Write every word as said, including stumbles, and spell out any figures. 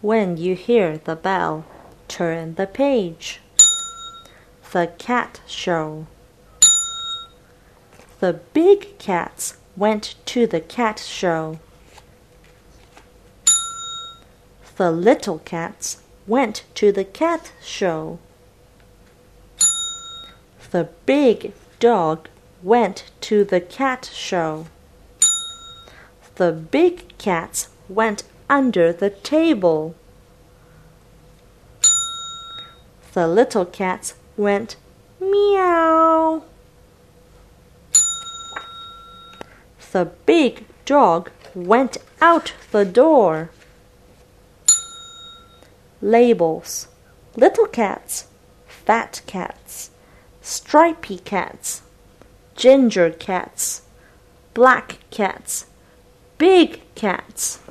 When you hear the bell, turn the page. The Cat Show. The big cats went to the cat show. The little cats went to the cat show. The big dog went to the cat show. The big cats went under the table. The little cats went meow. The big dog went out the door. Labels: little cats, fat cats, stripy cats, ginger cats, black cats, big cats.